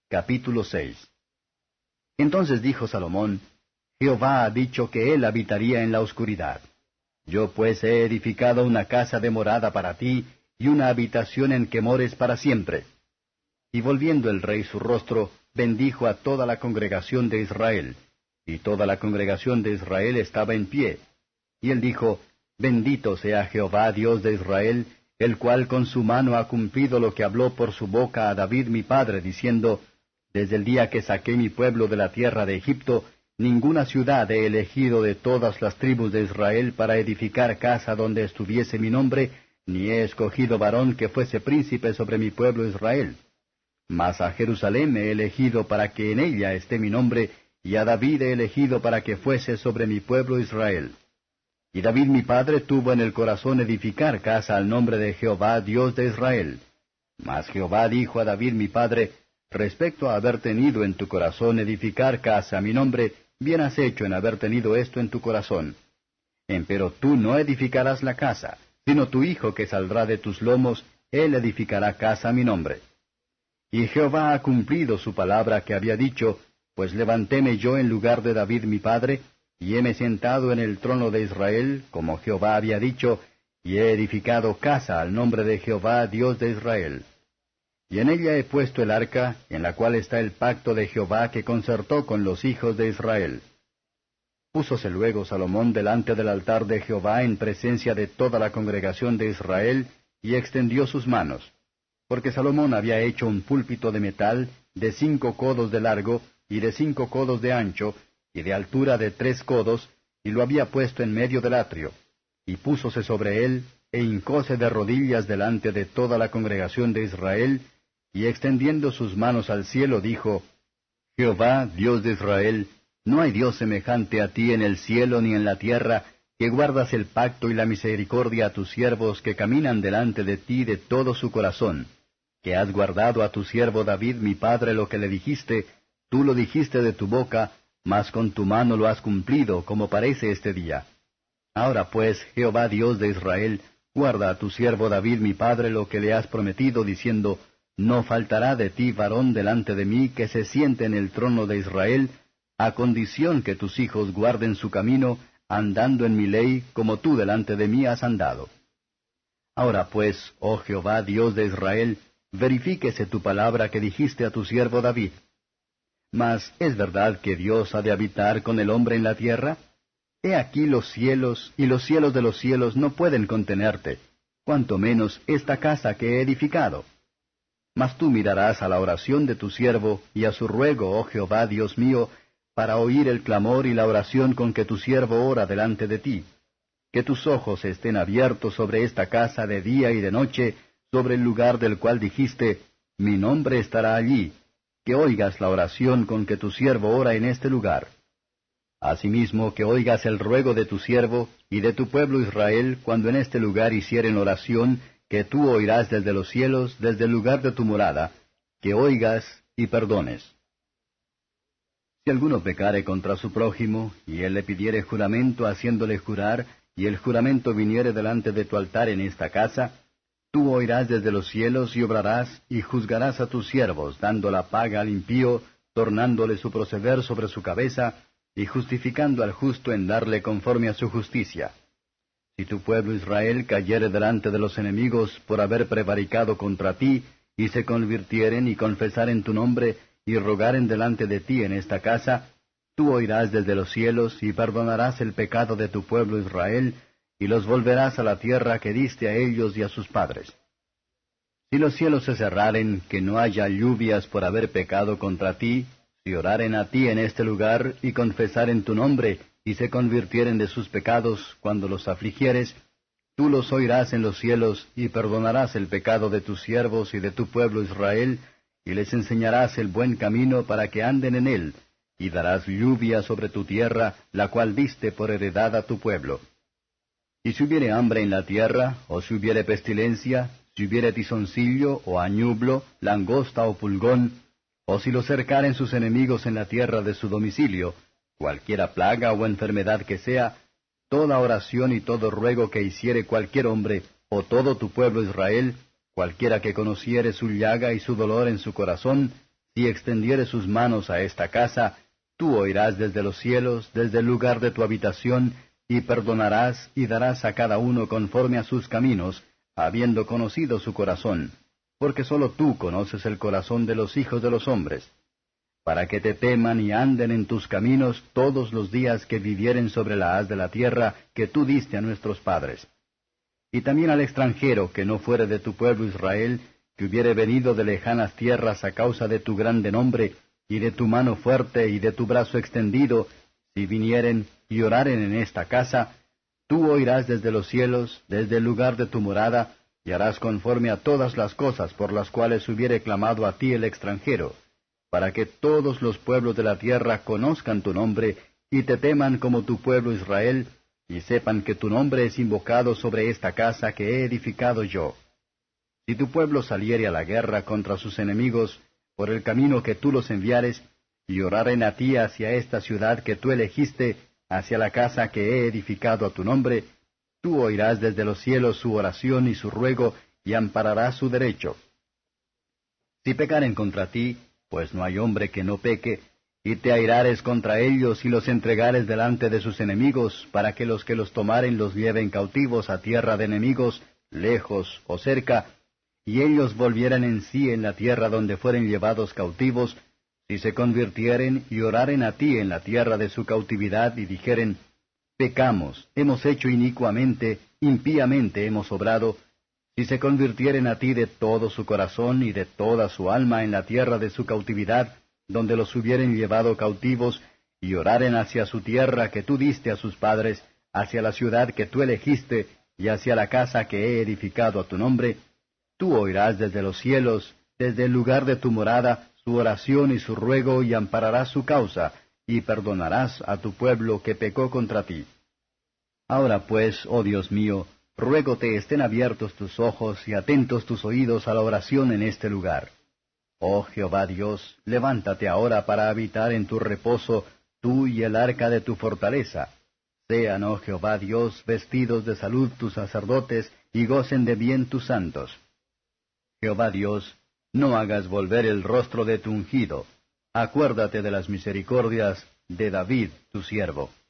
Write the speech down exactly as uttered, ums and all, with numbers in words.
Capítulo seis. Entonces dijo Salomón: Jehová ha dicho que él habitaría en la oscuridad. Yo pues he edificado una casa de morada para ti, y una habitación en que mores para siempre. Y volviendo el rey su rostro, bendijo a toda la congregación de Israel. Y toda la congregación de Israel estaba en pie. Y él dijo: Bendito sea Jehová Dios de Israel, el cual con su mano ha cumplido lo que habló por su boca a David mi padre, diciendo: Desde el día que saqué mi pueblo de la tierra de Egipto, ninguna ciudad he elegido de todas las tribus de Israel para edificar casa donde estuviese mi nombre, ni he escogido varón que fuese príncipe sobre mi pueblo Israel. Mas a Jerusalén he elegido para que en ella esté mi nombre, y a David he elegido para que fuese sobre mi pueblo Israel. Y David mi padre tuvo en el corazón edificar casa al nombre de Jehová Dios de Israel. Mas Jehová dijo a David mi padre: Respecto a haber tenido en tu corazón edificar casa a mi nombre, bien has hecho en haber tenido esto en tu corazón. Empero tú no edificarás la casa, sino tu hijo que saldrá de tus lomos, él edificará casa a mi nombre. Y Jehová ha cumplido su palabra que había dicho, pues levantéme yo en lugar de David mi padre, y heme sentado en el trono de Israel, como Jehová había dicho, y he edificado casa al nombre de Jehová Dios de Israel. Y en ella he puesto el arca, en la cual está el pacto de Jehová que concertó con los hijos de Israel. Púsose luego Salomón delante del altar de Jehová en presencia de toda la congregación de Israel, y extendió sus manos. Porque Salomón había hecho un púlpito de metal, de cinco codos de largo, y de cinco codos de ancho, y de altura de tres codos, y lo había puesto en medio del atrio. Y púsose sobre él, e hincóse de rodillas delante de toda la congregación de Israel, y extendiendo sus manos al cielo dijo: Jehová, Dios de Israel, no hay Dios semejante a ti en el cielo ni en la tierra, que guardas el pacto y la misericordia a tus siervos que caminan delante de ti de todo su corazón, que has guardado a tu siervo David mi padre lo que le dijiste, tú lo dijiste de tu boca, mas con tu mano lo has cumplido, como parece este día. Ahora pues, Jehová Dios de Israel, guarda a tu siervo David mi padre lo que le has prometido, diciendo: No faltará de ti varón delante de mí que se siente en el trono de Israel, a condición que tus hijos guarden su camino, andando en mi ley, como tú delante de mí has andado. Ahora pues, oh Jehová Dios de Israel, verifíquese tu palabra que dijiste a tu siervo David. Mas, ¿es verdad que Dios ha de habitar con el hombre en la tierra? He aquí los cielos, y los cielos de los cielos no pueden contenerte, cuanto menos esta casa que he edificado. Mas tú mirarás a la oración de tu siervo, y a su ruego, oh Jehová Dios mío, para oír el clamor y la oración con que tu siervo ora delante de ti. Que tus ojos estén abiertos sobre esta casa de día y de noche, sobre el lugar del cual dijiste: Mi nombre estará allí. Que oigas la oración con que tu siervo ora en este lugar. Asimismo, que oigas el ruego de tu siervo y de tu pueblo Israel cuando en este lugar hicieren oración, que tú oirás desde los cielos, desde el lugar de tu morada, que oigas y perdones. Si alguno pecare contra su prójimo, y él le pidiere juramento haciéndole jurar, y el juramento viniere delante de tu altar en esta casa, tú oirás desde los cielos y obrarás, y juzgarás a tus siervos, dando la paga al impío, tornándole su proceder sobre su cabeza, y justificando al justo en darle conforme a su justicia. Si tu pueblo Israel cayere delante de los enemigos por haber prevaricado contra ti, y se convirtieren y confesaren tu nombre, y rogaren delante de ti en esta casa, tú oirás desde los cielos, y perdonarás el pecado de tu pueblo Israel, y los volverás a la tierra que diste a ellos y a sus padres. Si los cielos se cerraren, que no haya lluvias por haber pecado contra ti, si oraren a ti en este lugar, y confesaren tu nombre, y se convirtieren de sus pecados cuando los afligieres, tú los oirás en los cielos, y perdonarás el pecado de tus siervos y de tu pueblo Israel, y les enseñarás el buen camino para que anden en él, y darás lluvia sobre tu tierra, la cual diste por heredad a tu pueblo. Y si hubiere hambre en la tierra, o si hubiere pestilencia, si hubiere tizoncillo, o añublo, langosta o pulgón, o si lo cercaren sus enemigos en la tierra de su domicilio, cualquiera plaga o enfermedad que sea, toda oración y todo ruego que hiciere cualquier hombre, o todo tu pueblo Israel, cualquiera que conociere su llaga y su dolor en su corazón, si extendiere sus manos a esta casa, tú oirás desde los cielos, desde el lugar de tu habitación, y perdonarás y darás a cada uno conforme a sus caminos, habiendo conocido su corazón, porque sólo tú conoces el corazón de los hijos de los hombres, para que te teman y anden en tus caminos todos los días que vivieren sobre la haz de la tierra que tú diste a nuestros padres. Y también al extranjero que no fuere de tu pueblo Israel, que hubiere venido de lejanas tierras a causa de tu grande nombre, y de tu mano fuerte y de tu brazo extendido, si vinieren y oraren en esta casa, tú oirás desde los cielos, desde el lugar de tu morada, y harás conforme a todas las cosas por las cuales hubiere clamado a ti el extranjero, para que todos los pueblos de la tierra conozcan tu nombre, y te teman como tu pueblo Israel, y sepan que tu nombre es invocado sobre esta casa que he edificado yo. Si tu pueblo saliere a la guerra contra sus enemigos, por el camino que tú los enviares, y oraren a ti hacia esta ciudad que tú elegiste, hacia la casa que he edificado a tu nombre, tú oirás desde los cielos su oración y su ruego, y ampararás su derecho. Si pecaren contra ti, pues no hay hombre que no peque, y te airares contra ellos y los entregares delante de sus enemigos, para que los que los tomaren los lleven cautivos a tierra de enemigos, lejos o cerca, y ellos volvieran en sí en la tierra donde fueren llevados cautivos, si se convirtieren y oraren a ti en la tierra de su cautividad y dijeren, pecamos, hemos hecho inicuamente, impíamente hemos obrado, si se convirtieren a ti de todo su corazón y de toda su alma en la tierra de su cautividad, donde los hubieren llevado cautivos, y oraren hacia su tierra que tú diste a sus padres, hacia la ciudad que tú elegiste, y hacia la casa que he edificado a tu nombre, tú oirás desde los cielos, desde el lugar de tu morada, su oración y su ruego, y ampararás su causa, y perdonarás a tu pueblo que pecó contra ti. Ahora pues, oh Dios mío, ruégote estén abiertos tus ojos y atentos tus oídos a la oración en este lugar. Oh Jehová Dios, levántate ahora para habitar en tu reposo, tú y el arca de tu fortaleza. Sean, oh Jehová Dios, vestidos de salud tus sacerdotes, y gocen de bien tus santos. Jehová Dios, no hagas volver el rostro de tu ungido. Acuérdate de las misericordias de David tu siervo.